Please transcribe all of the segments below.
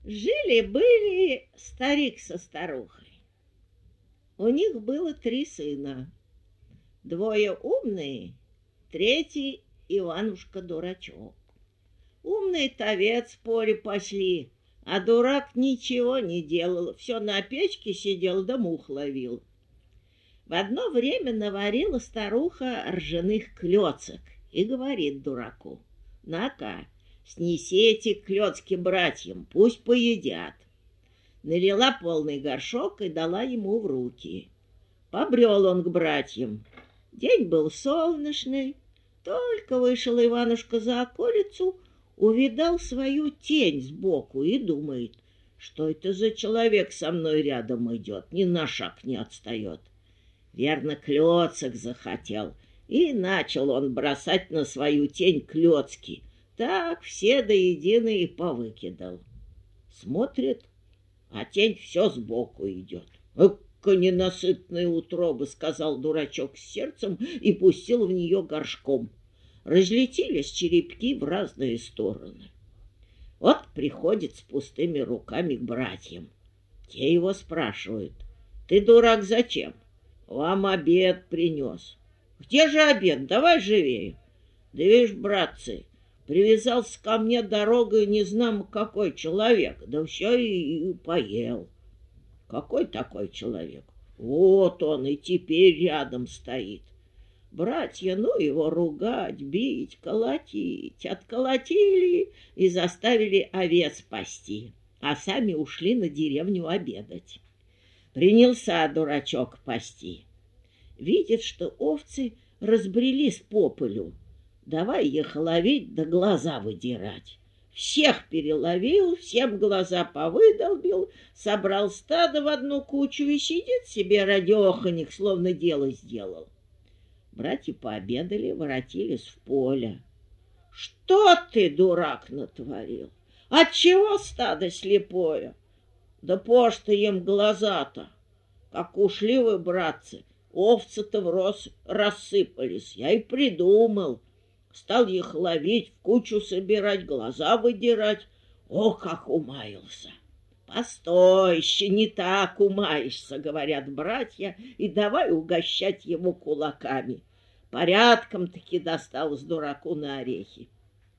Жили-были старик со старухой. У них было 3 сына. 2 умные, 3 Иванушка-дурачок. Умный-то овец в поле пасли, а дурак ничего не делал, все на печке сидел да мух ловил. В одно время наварила старуха ржаных клёцок и говорит дураку: «На-ка, снеси эти клёцки братьям, пусть поедят». Налила полный горшок и дала ему в руки. Побрел он к братьям. День был солнечный. Только вышел Иванушка за околицу, увидал свою тень сбоку и думает: что это за человек со мной рядом идет, ни на шаг не отстает. Верно, клёцок захотел, и начал он бросать на свою тень клёцки. Так все до единой и повыкидал. Смотрит, а тень все сбоку идет. «Эка ненасытная утроба!» — сказал дурачок с сердцем и пустил в нее горшком. Разлетелись черепки в разные стороны. Вот приходит с пустыми руками к братьям. Те его спрашивают: «Ты, дурак, зачем? Вам обед принес». «Где же обед? Давай живее». «Да видишь, братцы, привязался ко мне дорогой незнамо какой человек, да все и поел». «Какой такой человек?» «Вот он и теперь рядом стоит». Братья, ну его ругать, бить, колотить. Отколотили и заставили овец пасти, а сами ушли на деревню обедать. Принялся дурачок пасти. Видит, что овцы разбрелись по полю. Давай их ловить да глаза выдирать. Всех переловил, всем глаза повыдолбил, собрал стадо в одну кучу и сидит себе радеханик, словно дело сделал. Братья пообедали, воротились в поле. «Что ты, дурак, натворил? Отчего стадо слепое?» «Да пошта им глаза-то! Как ушли вы, братцы, овцы-то врозь рассыпались. Я и придумал. Стал их ловить, в кучу собирать, глаза выдирать. О, как умаился!» «Постой, еще не так умаешься», — говорят братья, и давай угощать его кулаками. Порядком-таки досталось дураку на орехи.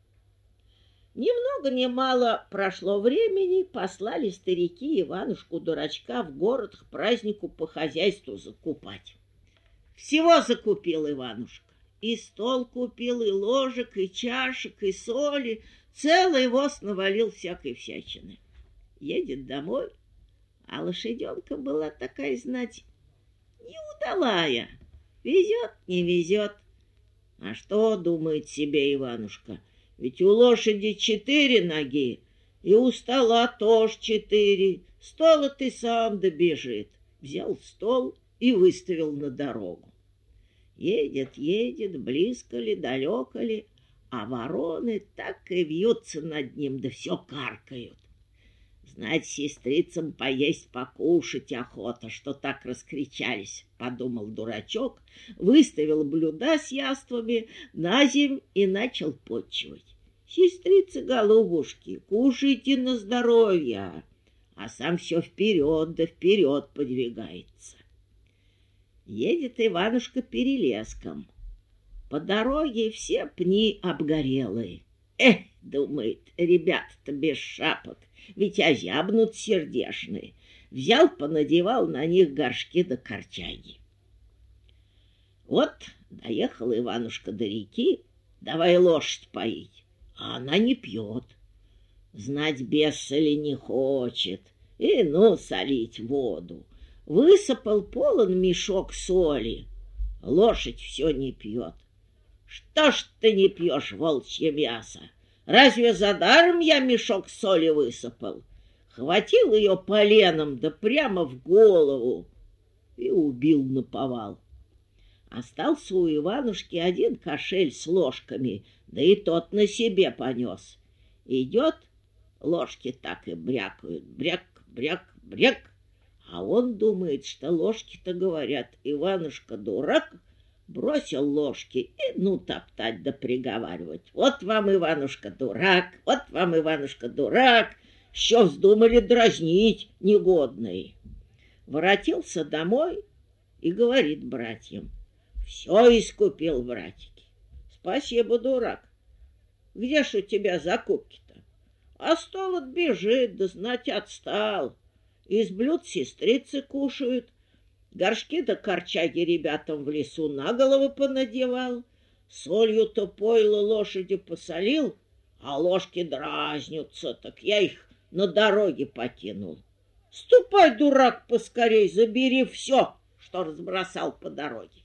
Ни много ни мало прошло времени, послали старики Иванушку-дурачка в город к празднику по хозяйству закупать. Всего закупил Иванушка. И стол купил, и ложек, и чашек, и соли. Целый воз навалил всякой всячины. Едет домой, а лошаденка была такая, знать, неудалая. Везет, не везет. А что думает себе Иванушка? Ведь у лошади 4 ноги, и у стола тоже 4. Стола ты сам добежит. Взял стол и выставил на дорогу. Едет, едет, близко ли, далеко ли, а вороны так и вьются над ним, да все каркают. Знать, сестрицам поесть, покушать охота, что так раскричались, — подумал дурачок, выставил блюда с яствами на земь и начал потчевать. «Сестрицы-голубушки, кушайте на здоровье!» А сам все вперед да вперед подвигается. Едет Иванушка перелеском. По дороге все пни обгорелые. Думает, ребята-то без шапок, ведь озябнут сердешные. Взял, понадевал на них горшки да корчаги. Вот доехал Иванушка до реки, давай лошадь поить, а она не пьет. Знать, без соли не хочет, и ну солить воду. Высыпал полон мешок соли, лошадь все не пьет. «Что ж ты не пьешь, волчье мясо? Разве за даром я мешок соли высыпал?» Хватил ее поленом, да прямо в голову, и убил наповал. Остался у Иванушки один кошель с ложками, да и тот на себе понес. Идет, ложки так и брякают, бряк, бряк, бряк. А он думает, что ложки-то говорят: «Иванушка дурак», бросил ложки и ну топтать да приговаривать: «Вот вам, Иванушка, дурак, вот вам, Иванушка, дурак, Еще вздумали дразнить негодные. Воротился домой и говорит братьям: все искупил, братики. Спасибо, дурак. Где ж у тебя закупки-то? А стол отбежит, да знать отстал. Из блюд сестрицы кушают. Горшки да корчаги ребятам в лесу на головы понадевал. Солью-то пойло лошади посолил, а ложки дразнятся, так я их на дороге покинул. Ступай, дурак, поскорей, забери все, что разбросал по дороге.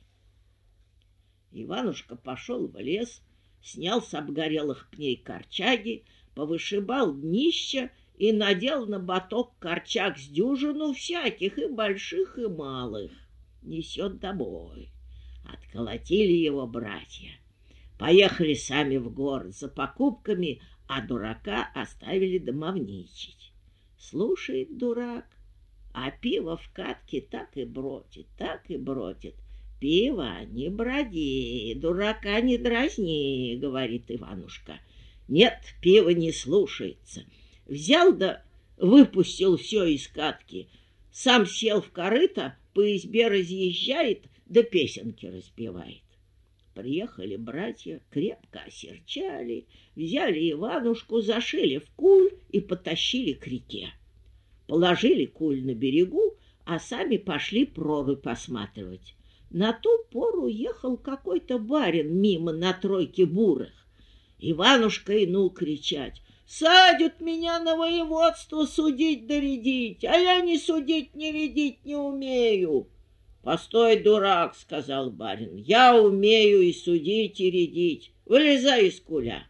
Иванушка пошел в лес, снял с обгорелых пней корчаги, повышибал днища и надел на боток корчаг с дюжину всяких, и больших, и малых. Несет домой. Отколотили его братья. Поехали сами в город за покупками, а дурака оставили домовничать. Слушает дурак, а пиво в катке так и бродит, так и бродит. «Пиво не броди, дурака не дразни», — говорит Иванушка. Нет, пиво не слушается. Взял да выпустил все из катки, сам сел в корыто, по избе разъезжает, да песенки распевает. Приехали братья, крепко осерчали, взяли Иванушку, зашили в куль и потащили к реке. Положили куль на берегу, а сами пошли прорубь осматривать. На ту пору ехал какой-то барин мимо на тройке бурых. Иванушка и ну кричать: «Садят меня на воеводство судить да рядить, а я ни судить, ни рядить не умею». «Постой, дурак, — сказал барин, — я умею и судить, и рядить. Вылезай из куля».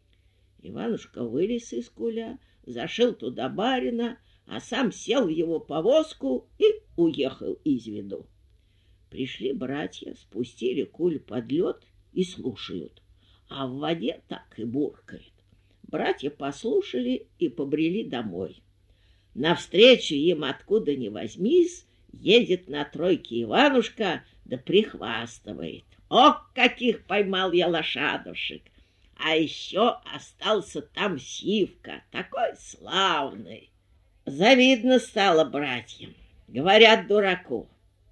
Иванушка вылез из куля, зашил туда барина, а сам сел в его повозку и уехал из виду. Пришли братья, спустили куль под лед и слушают, а в воде так и буркает. Братья послушали и побрели домой. Навстречу им, откуда ни возьмись, едет на тройке Иванушка, да прихвастывает: «О, каких поймал я лошадушек! А еще остался там Сивка, такой славный!» Завидно стало братьям. Говорят дураку: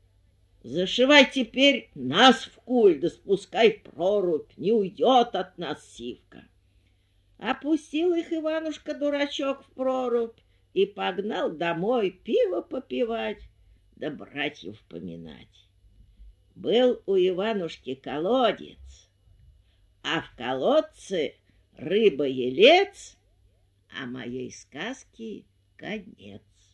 «Зашивай теперь нас в куль, да спускай в прорубь, не уйдет от нас Сивка». Опустил их Иванушка-дурачок в прорубь и погнал домой пиво попивать да братьев поминать. Был у Иванушки колодец, а в колодце рыба-елец, а моей сказки конец.